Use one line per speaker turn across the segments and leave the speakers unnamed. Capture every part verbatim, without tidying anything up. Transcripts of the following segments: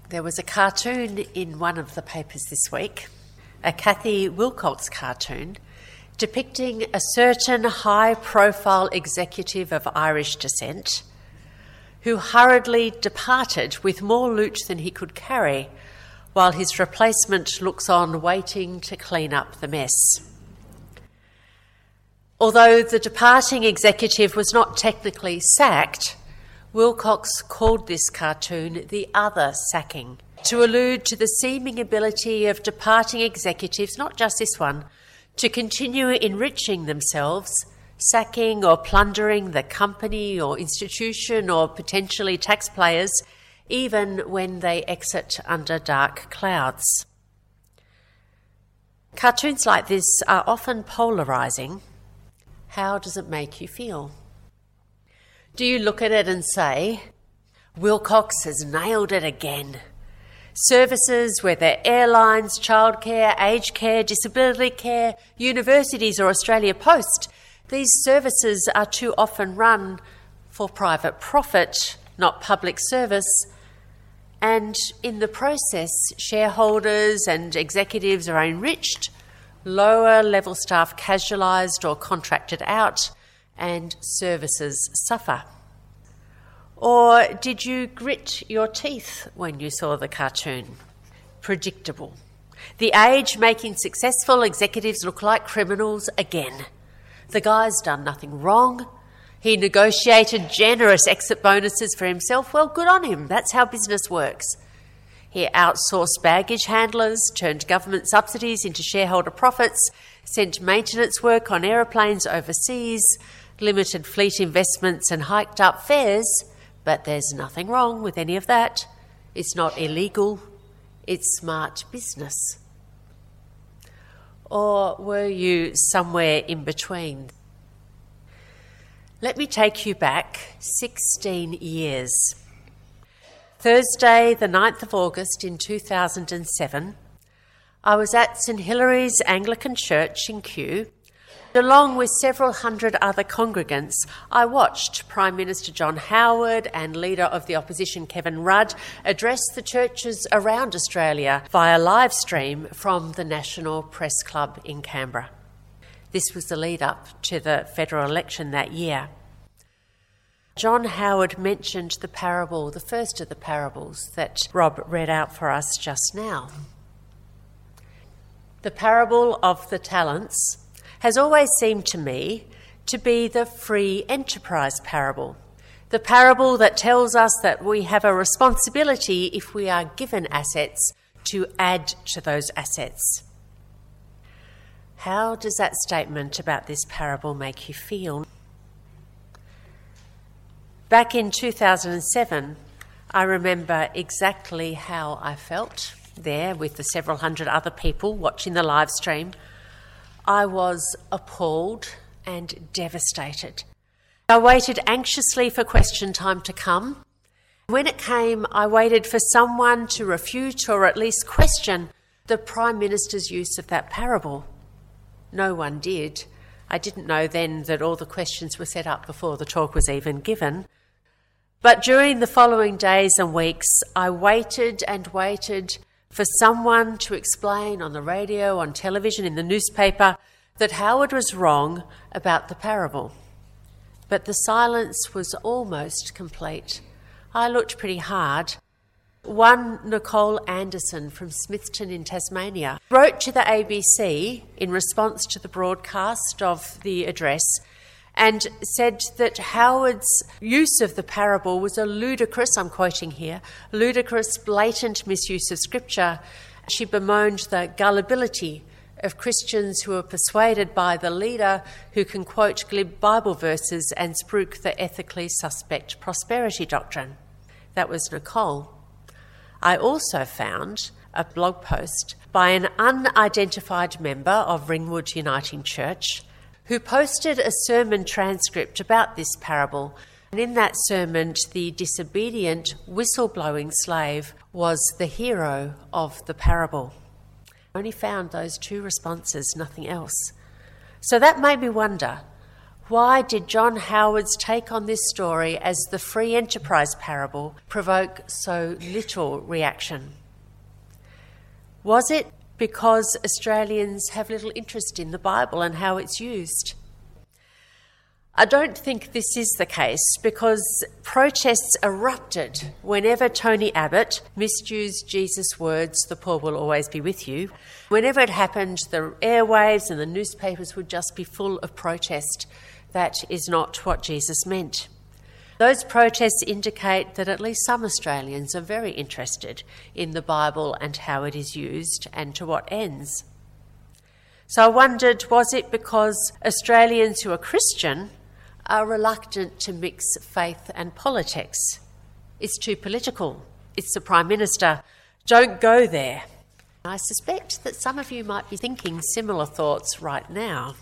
There was a cartoon in one of the papers this week, a Cathy Wilcox cartoon, depicting a certain high-profile executive of Irish descent who hurriedly departed with more loot than he could carry, while his replacement looks on waiting to clean up the mess. Although the departing executive was not technically sacked, Wilcox called this cartoon the other sacking, to allude to the seeming ability of departing executives, not just this one, to continue enriching themselves, sacking or plundering the company or institution or potentially taxpayers, even when they exit under dark clouds. Cartoons like this are often polarising. How does it make you feel? Do you look at it and say, Wilcox has nailed it again? Services, whether airlines, childcare, aged care, disability care, universities or Australia Post, these services are too often run for private profit, not public service, and in the process, shareholders and executives are enriched, lower level staff casualised or contracted out, and services suffer. Or did you grit your teeth when you saw the cartoon? Predictable. The Age making successful executives look like criminals again. The guy's done nothing wrong. He negotiated generous exit bonuses for himself. Well, good on him. That's how business works. He outsourced baggage handlers, turned government subsidies into shareholder profits, sent maintenance work on aeroplanes overseas, limited fleet investments and hiked up fares, but there's nothing wrong with any of that. It's not illegal, it's smart business. Or were you somewhere in between? Let me take you back sixteen years. Thursday, the ninth of August in two thousand seven, I was at St Hilary's Anglican Church in Kew. Along with several hundred other congregants, I watched Prime Minister John Howard and Leader of the Opposition Kevin Rudd address the churches around Australia via live stream from the National Press Club in Canberra. This was the lead-up to the federal election that year. John Howard mentioned the parable, the first of the parables that Rob read out for us just now. The parable of the talents has always seemed to me to be the free enterprise parable, the parable that tells us that we have a responsibility, if we are given assets, to add to those assets. How does that statement about this parable make you feel? Back in two thousand seven, I remember exactly how I felt there with the several hundred other people watching the live stream. I was appalled and devastated. I waited anxiously for question time to come. When it came, I waited for someone to refute or at least question the Prime Minister's use of that parable. No one did. I didn't know then that all the questions were set up before the talk was even given. But during the following days and weeks, I waited and waited for someone to explain on the radio, on television, in the newspaper, that Howard was wrong about the parable. But the silence was almost complete. I looked pretty hard. One Nicole Anderson from Smithton in Tasmania wrote to the A B C in response to the broadcast of the address and said that Howard's use of the parable was a ludicrous, I'm quoting here, ludicrous, blatant misuse of scripture. She bemoaned the gullibility of Christians who are persuaded by the leader who can quote glib Bible verses and spruik the ethically suspect prosperity doctrine. That was Nicole. I also found a blog post by an unidentified member of Ringwood Uniting Church who posted a sermon transcript about this parable. And in that sermon, the disobedient, whistleblowing slave was the hero of the parable. I only found those two responses, nothing else. So that made me wonder, Why did John Howard's take on this story as the free enterprise parable provoke so little reaction? Was it because Australians have little interest in the Bible and how it's used? I don't think this is the case, because protests erupted whenever Tony Abbott misused Jesus' words, "The poor will always be with you." Whenever it happened, the airwaves and the newspapers would just be full of protest. That is not what Jesus meant. Those protests indicate that at least some Australians are very interested in the Bible and how it is used and to what ends. So I wondered, was it because Australians who are Christian are reluctant to mix faith and politics? It's too political. It's the Prime Minister. Don't go there. I suspect that some of you might be thinking similar thoughts right now.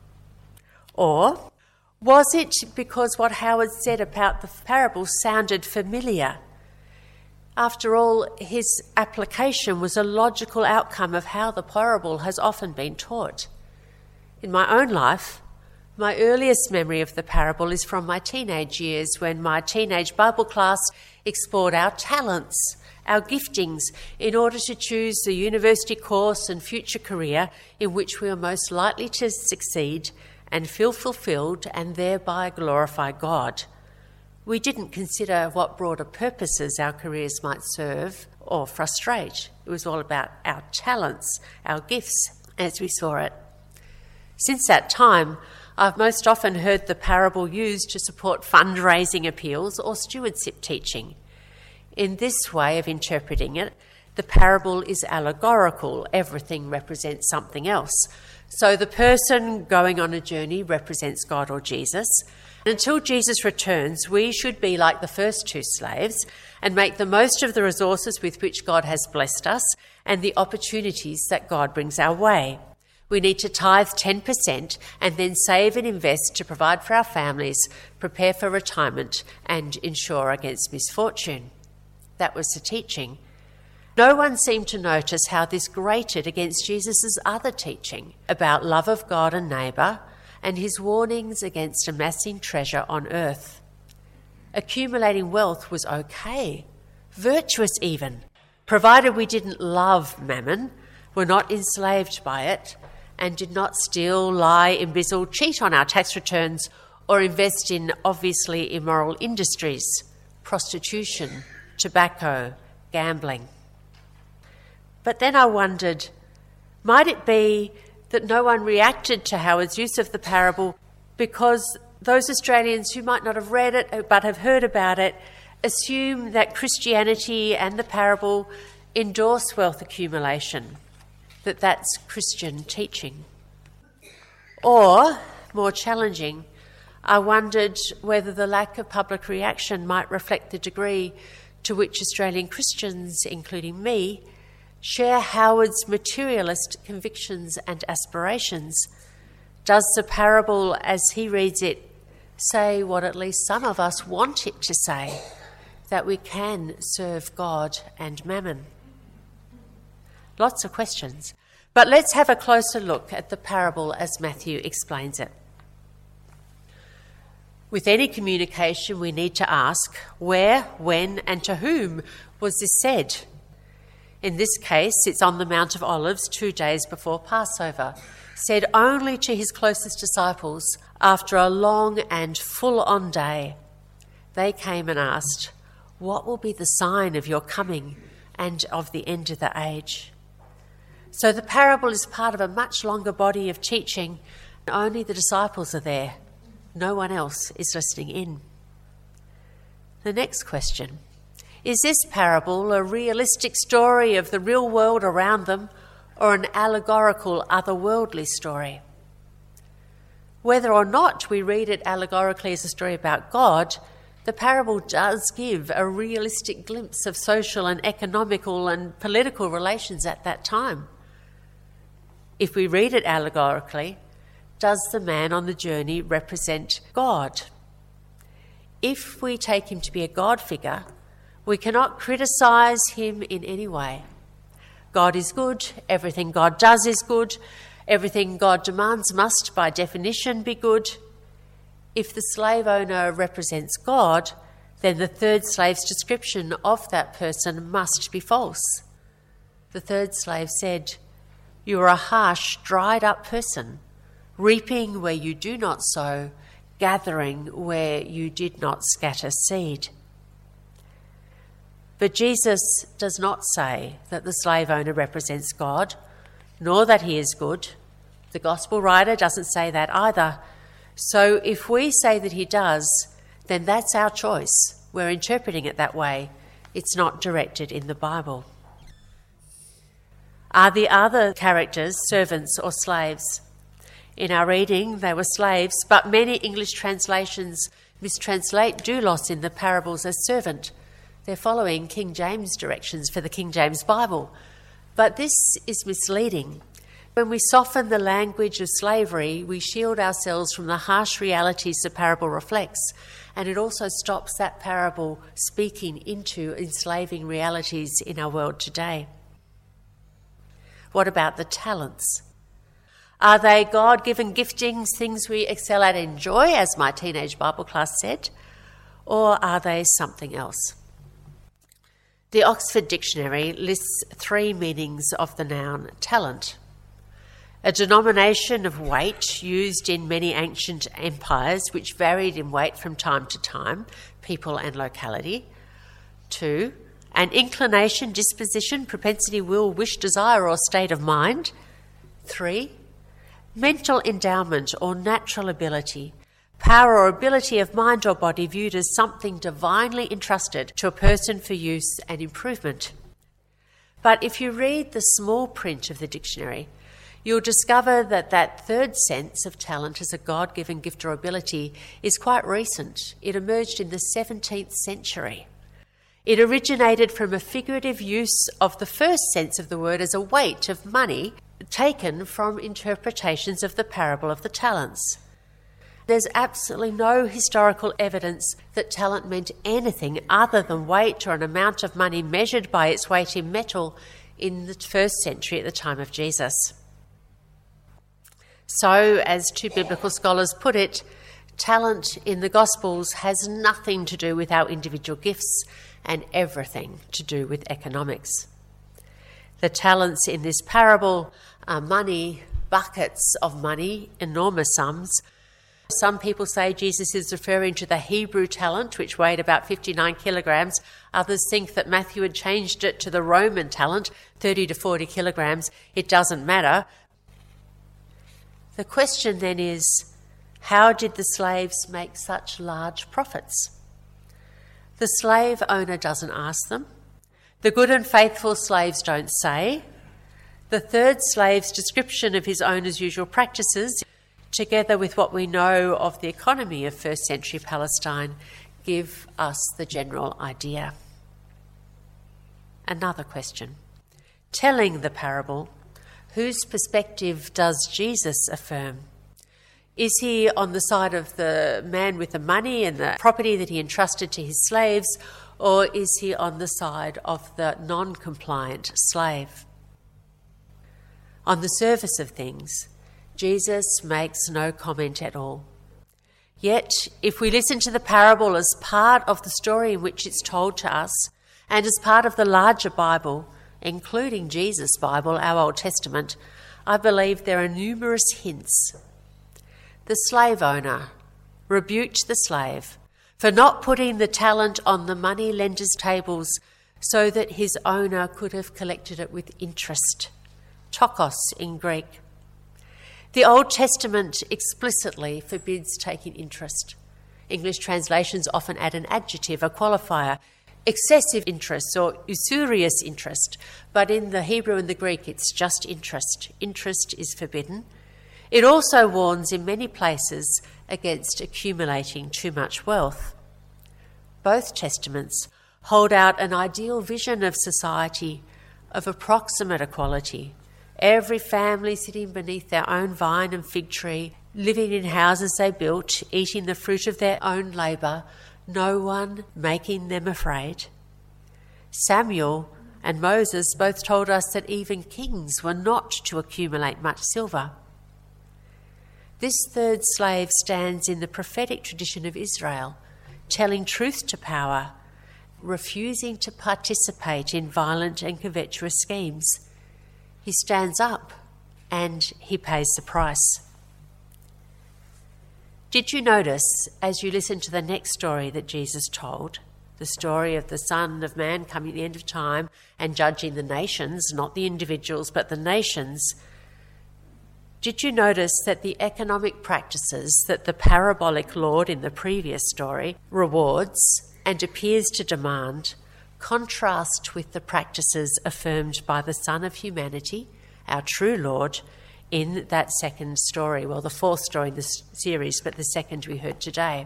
Or was it because what Howard said about the parable sounded familiar? After all, his application was a logical outcome of how the parable has often been taught. In my own life, my earliest memory of the parable is from my teenage years, when my teenage Bible class explored our talents, our giftings, in order to choose the university course and future career in which we were most likely to succeed and feel fulfilled and thereby glorify God. We didn't consider what broader purposes our careers might serve or frustrate. It was all about our talents, our gifts, as we saw it. Since that time, I've most often heard the parable used to support fundraising appeals or stewardship teaching. In this way of interpreting it, the parable is allegorical. Everything represents something else. So the person going on a journey represents God or Jesus. Until Jesus returns, we should be like the first two slaves and make the most of the resources with which God has blessed us and the opportunities that God brings our way. We need to tithe ten percent and then save and invest to provide for our families, prepare for retirement, and insure against misfortune. That was the teaching. No one seemed to notice how this grated against Jesus' other teaching about love of God and neighbour and his warnings against amassing treasure on earth. Accumulating wealth was okay, virtuous even, provided we didn't love mammon, were not enslaved by it, and did not steal, lie, embezzle, cheat on our tax returns, or invest in obviously immoral industries, prostitution, tobacco, gambling. But then I wondered, might it be that no one reacted to Howard's use of the parable because those Australians who might not have read it but have heard about it assume that Christianity and the parable endorse wealth accumulation, that that's Christian teaching? Or, more challenging, I wondered whether the lack of public reaction might reflect the degree to which Australian Christians, including me, share Howard's materialist convictions and aspirations. Does the parable, as he reads it, say what at least some of us want it to say, that we can serve God and mammon? Lots of questions. But let's have a closer look at the parable as Matthew explains it. With any communication, we need to ask where, when, and to whom was this said? In this case, it's on the Mount of Olives two days before Passover, said only to his closest disciples after a long and full-on day. They came and asked, "What will be the sign of your coming and of the end of the age?" So the parable is part of a much longer body of teaching. Only the disciples are there. No one else is listening in. The next question: is this parable a realistic story of the real world around them, or an allegorical, otherworldly story? Whether or not we read it allegorically as a story about God, the parable does give a realistic glimpse of social and economical and political relations at that time. If we read it allegorically, does the man on the journey represent God? If we take him to be a God figure, we cannot criticise him in any way. God is good, everything God does is good, everything God demands must by definition be good. If the slave owner represents God, then the third slave's description of that person must be false. The third slave said, "You are a harsh, dried-up person, reaping where you do not sow, gathering where you did not scatter seed." But Jesus does not say that the slave owner represents God, nor that he is good. The gospel writer doesn't say that either. So if we say that he does, then that's our choice. We're interpreting it that way. It's not directed in the Bible. Are the other characters servants or slaves? In our reading, they were slaves, but many English translations mistranslate doulos in the parables as servant. They're following King James directions for the King James Bible. But this is misleading. When we soften the language of slavery, we shield ourselves from the harsh realities the parable reflects, and it also stops that parable speaking into enslaving realities in our world today. What about the talents? Are they God-given giftings, things we excel at and enjoy, as my teenage Bible class said, or are they something else? The Oxford Dictionary lists three meanings of the noun talent. A denomination of weight used in many ancient empires, which varied in weight from time to time, people and locality. Two, an inclination, disposition, propensity, will, wish, desire, or state of mind. Three, mental endowment or natural ability, power or ability of mind or body viewed as something divinely entrusted to a person for use and improvement. But if you read the small print of the dictionary, you'll discover that that third sense of talent as a God-given gift or ability is quite recent. It emerged in the seventeenth century. It originated from a figurative use of the first sense of the word as a weight of money taken from interpretations of the parable of the talents. There's absolutely no historical evidence that talent meant anything other than weight or an amount of money measured by its weight in metal in the first century at the time of Jesus. So, as two biblical scholars put it, talent in the Gospels has nothing to do with our individual gifts and everything to do with economics. The talents in this parable are money, buckets of money, enormous sums. Some people say Jesus is referring to the Hebrew talent, which weighed about fifty-nine kilograms. Others think that Matthew had changed it to the Roman talent, thirty to forty kilograms. It doesn't matter. The question then is, how did the slaves make such large profits? The slave owner doesn't ask them. The good and faithful slaves don't say. The third slave's description of his owner's usual practices, together with what we know of the economy of first century Palestine, give us the general idea. Another question. Telling the parable, whose perspective does Jesus affirm? Is he on the side of the man with the money and the property that he entrusted to his slaves, or is he on the side of the non-compliant slave? On the surface of things, Jesus makes no comment at all. Yet, if we listen to the parable as part of the story in which it's told to us, and as part of the larger Bible, including Jesus' Bible, our Old Testament, I believe there are numerous hints. The slave owner rebuked the slave for not putting the talent on the money lender's tables so that his owner could have collected it with interest. Tokos in Greek. The Old Testament explicitly forbids taking interest. English translations often add an adjective, a qualifier, excessive interest or usurious interest, but in the Hebrew and the Greek it's just interest. Interest is forbidden. It also warns in many places against accumulating too much wealth. Both testaments hold out an ideal vision of society of approximate equality. Every family sitting beneath their own vine and fig tree, living in houses they built, eating the fruit of their own labour, no one making them afraid. Samuel and Moses both told us that even kings were not to accumulate much silver. This third slave stands in the prophetic tradition of Israel, telling truth to power, refusing to participate in violent and covetous schemes. He stands up and he pays the price. Did you notice, as you listen to the next story that Jesus told, the story of the Son of Man coming at the end of time and judging the nations, not the individuals, but the nations, did you notice that the economic practices that the parabolic Lord in the previous story rewards and appears to demand contrast with the practices affirmed by the Son of Humanity, our true Lord, in that second story, well, the fourth story in this series, but the second we heard today.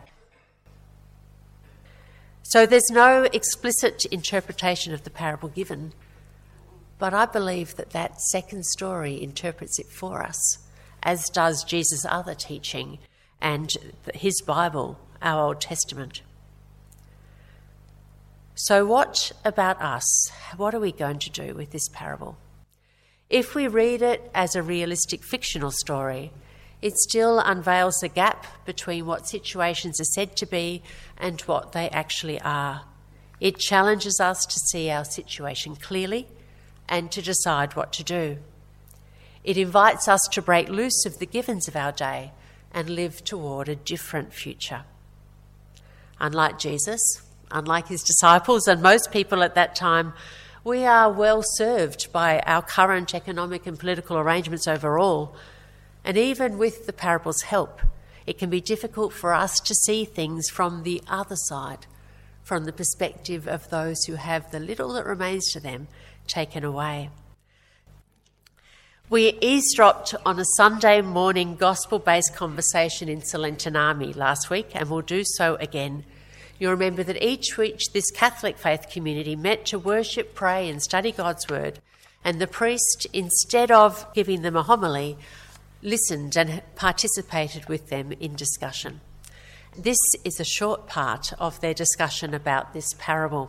So there's no explicit interpretation of the parable given, but I believe that that second story interprets it for us, as does Jesus' other teaching and his Bible, our Old Testament. So what about us? What are we going to do with this parable? If we read it as a realistic fictional story, it still unveils the gap between what situations are said to be and what they actually are. It challenges us to see our situation clearly and to decide what to do. It invites us to break loose of the givens of our day and live toward a different future. Unlike Jesus, unlike his disciples and most people at that time, we are well served by our current economic and political arrangements overall. And even with the parable's help, it can be difficult for us to see things from the other side, from the perspective of those who have the little that remains to them taken away. We eavesdropped on a Sunday morning gospel-based conversation in Salentinami last week, and will do so again. You'll remember that each week this Catholic faith community met to worship, pray and study God's word, and the priest, instead of giving them a homily, listened and participated with them in discussion. This is a short part of their discussion about this parable.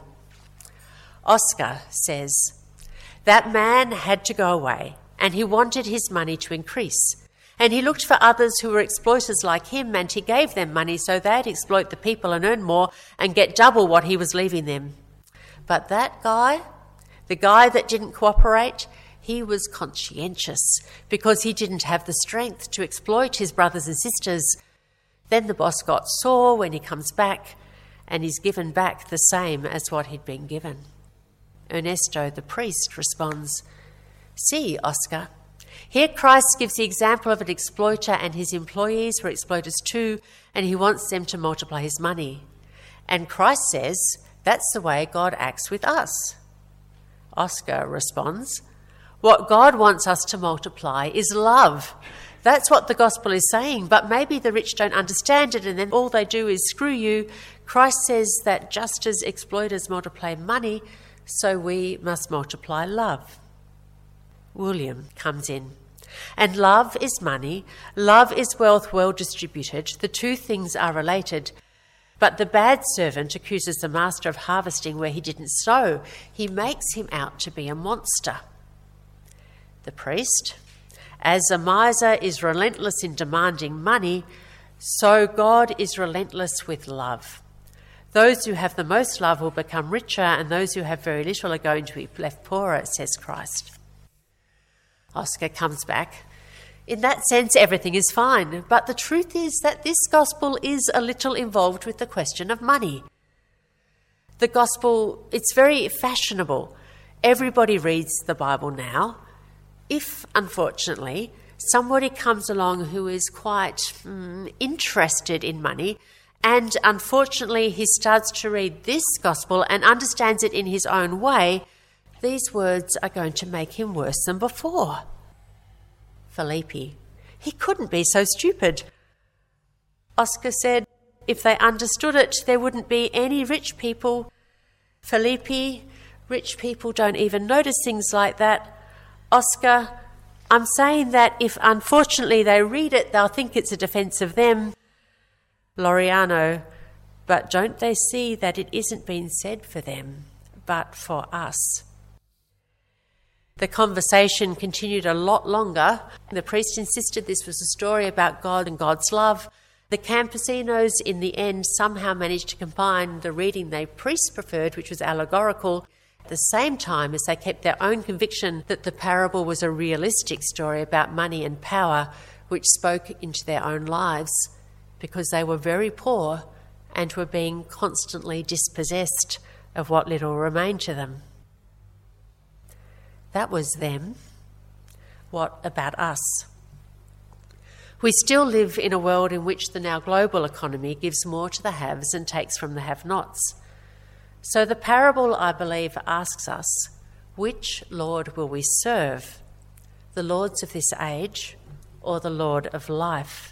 Oscar says, "That man had to go away, and he wanted his money to increase. And he looked for others who were exploiters like him, and he gave them money so they'd exploit the people and earn more and get double what he was leaving them. But that guy, the guy that didn't cooperate, he was conscientious because he didn't have the strength to exploit his brothers and sisters. Then the boss got sore when he comes back, and he's given back the same as what he'd been given." Ernesto, the priest, responds, "See, Oscar, here Christ gives the example of an exploiter, and his employees were exploiters too, and he wants them to multiply his money. And Christ says that's the way God acts with us." Oscar responds, "What God wants us to multiply is love. That's what the gospel is saying, but maybe the rich don't understand it and then all they do is screw you. Christ says that just as exploiters multiply money, so we must multiply love." William comes in. "And love is money. Love is wealth well distributed. The two things are related. But the bad servant accuses the master of harvesting where he didn't sow. He makes him out to be a monster." The priest, "As a miser is relentless in demanding money, so God is relentless with love. Those who have the most love will become richer, and those who have very little are going to be left poorer," says Christ. Oscar comes back. "In that sense, everything is fine, but the truth is that this gospel is a little involved with the question of money. The gospel, it's very fashionable. Everybody reads the Bible now. If, unfortunately, somebody comes along who is quite mm, interested in money, and unfortunately he starts to read this gospel and understands it in his own way, these words are going to make him worse than before." Felipe, "He couldn't be so stupid." Oscar said, "If they understood it, there wouldn't be any rich people." Felipe, "Rich people don't even notice things like that." Oscar, "I'm saying that if unfortunately they read it, they'll think it's a defence of them." Laureano, "But don't they see that it isn't being said for them, but for us?" The conversation continued a lot longer. The priest insisted this was a story about God and God's love. The campesinos, in the end, somehow managed to combine the reading they priests preferred, which was allegorical, at the same time as they kept their own conviction that the parable was a realistic story about money and power, which spoke into their own lives, because they were very poor and were being constantly dispossessed of what little remained to them. That was them. What about us? We still live in a world in which the now global economy gives more to the haves and takes from the have-nots. So the parable, I believe, asks us, which Lord will we serve? The lords of this age or the Lord of life?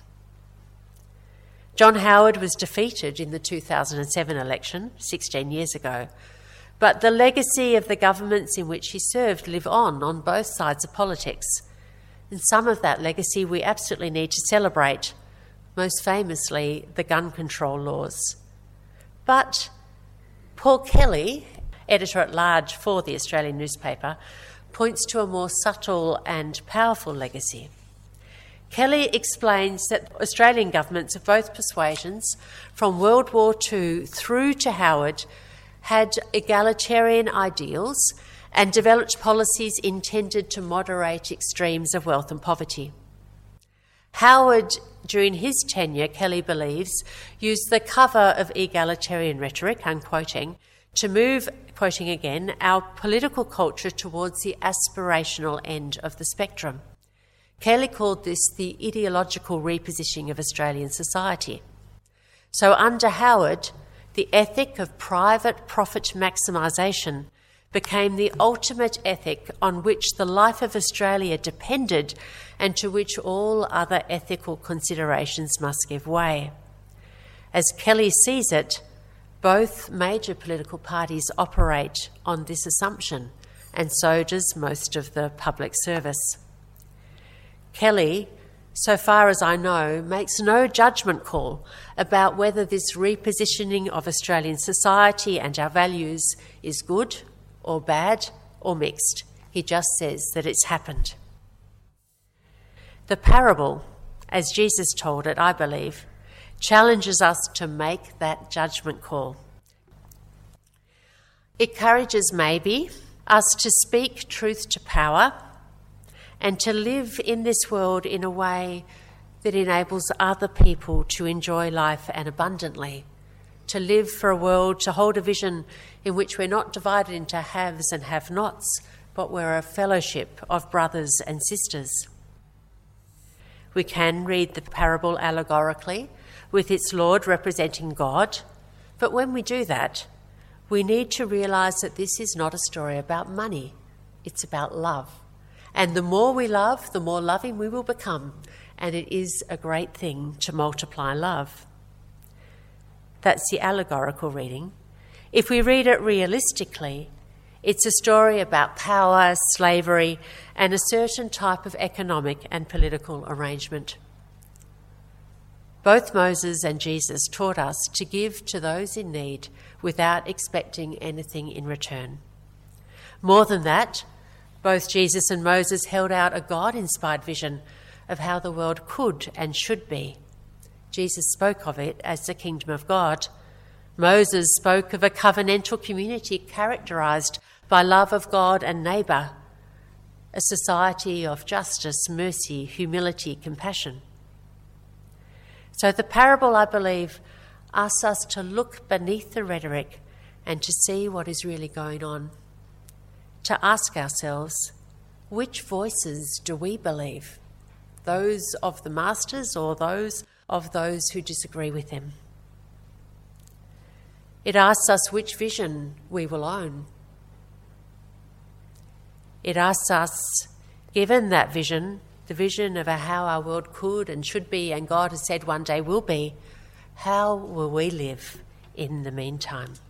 John Howard was defeated in the two thousand seven election, sixteen years ago, but the legacy of the governments in which he served live on on both sides of politics. And some of that legacy we absolutely need to celebrate, most famously the gun control laws. But Paul Kelly, editor-at-large for the Australian newspaper, points to a more subtle and powerful legacy. Kelly explains that Australian governments of both persuasions, from World War Two through to Howard, had egalitarian ideals and developed policies intended to moderate extremes of wealth and poverty. Howard, during his tenure, Kelly believes, used the cover of egalitarian rhetoric, I'm quoting, to move, quoting again, our political culture towards the aspirational end of the spectrum. Kelly called this the ideological repositioning of Australian society. So under Howard, the ethic of private profit maximisation became the ultimate ethic on which the life of Australia depended and to which all other ethical considerations must give way. As Kelly sees it, both major political parties operate on this assumption, and so does most of the public service. Kelly, so far as I know, makes no judgment call about whether this repositioning of Australian society and our values is good or bad or mixed. He just says that it's happened. The parable, as Jesus told it, I believe, challenges us to make that judgment call. It encourages, maybe, us to speak truth to power and to live in this world in a way that enables other people to enjoy life and abundantly, to live for a world, to hold a vision in which we're not divided into haves and have-nots, but we're a fellowship of brothers and sisters. We can read the parable allegorically, with its Lord representing God, but when we do that, we need to realise that this is not a story about money, it's about love. And the more we love, the more loving we will become, and it is a great thing to multiply love. That's the allegorical reading. If we read it realistically, it's a story about power, slavery, and a certain type of economic and political arrangement. Both Moses and Jesus taught us to give to those in need without expecting anything in return. More than that, both Jesus and Moses held out a God-inspired vision of how the world could and should be. Jesus spoke of it as the kingdom of God. Moses spoke of a covenantal community characterised by love of God and neighbour, a society of justice, mercy, humility, compassion. So the parable, I believe, asks us to look beneath the rhetoric and to see what is really going on, to ask ourselves, which voices do we believe? Those of the masters or those of those who disagree with them? It asks us which vision we will own. It asks us, given that vision, the vision of how our world could and should be and God has said one day will be, how will we live in the meantime?